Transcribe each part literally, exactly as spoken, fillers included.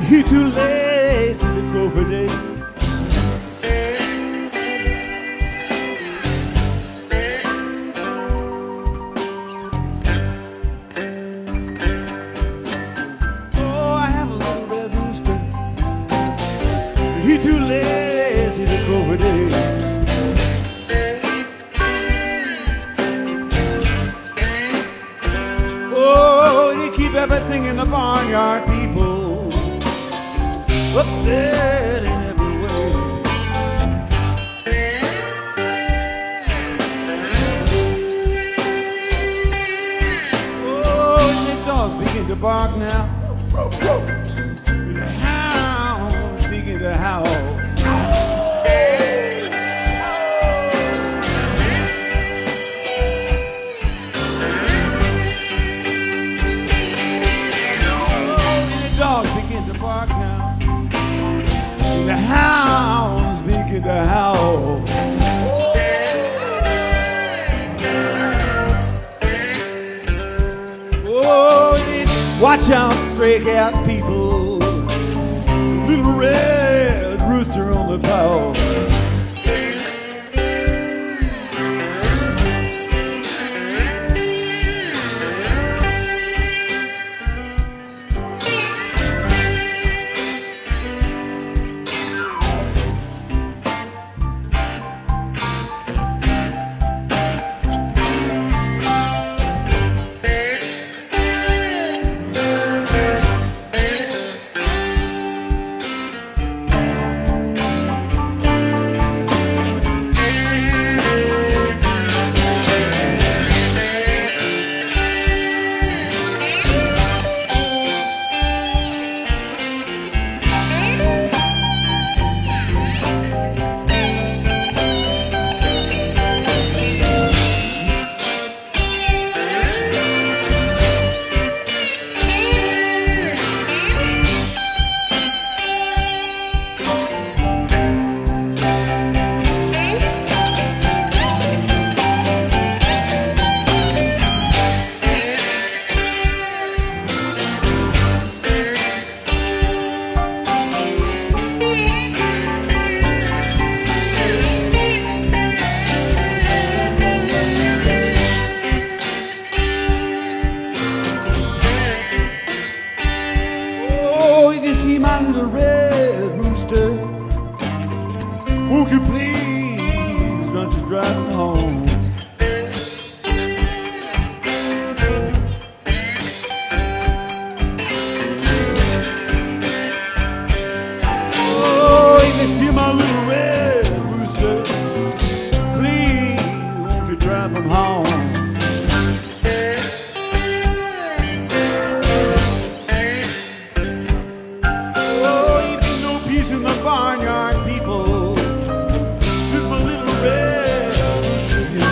He too lazy to go for day. Oh, I have a little red rooster. He too lazy to go for day. Oh, they keep everything in the barnyard, people, upset in every way. Oh, and the dogs begin to bark now. And the hounds begin to howl. The hounds begin to howl. Oh, watch out, stray cat people. There's a little red rooster on the prowl. See my little red rooster, won't you please run to drive him home? Oh, if you see my little red rooster, please won't you drive him home? In the barnyard, people, since my little red rooster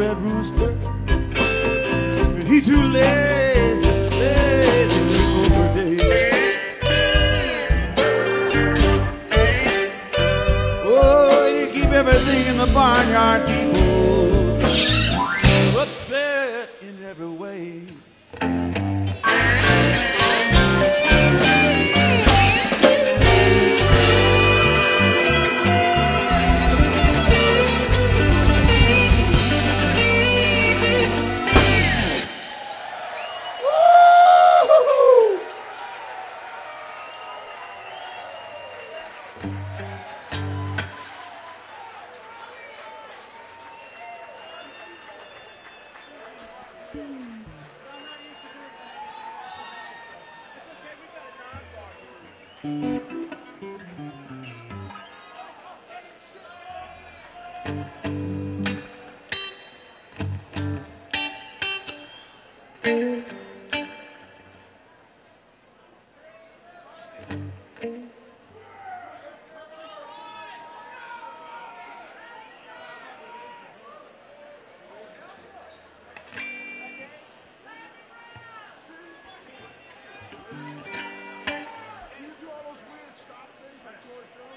red rooster. He too lazy, lazy to go for day. Oh, you keep everything in the barnyard, people, upset in every way.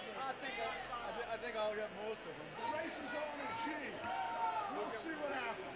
I think I'll get most of them. The race is on in G. We'll see what happens.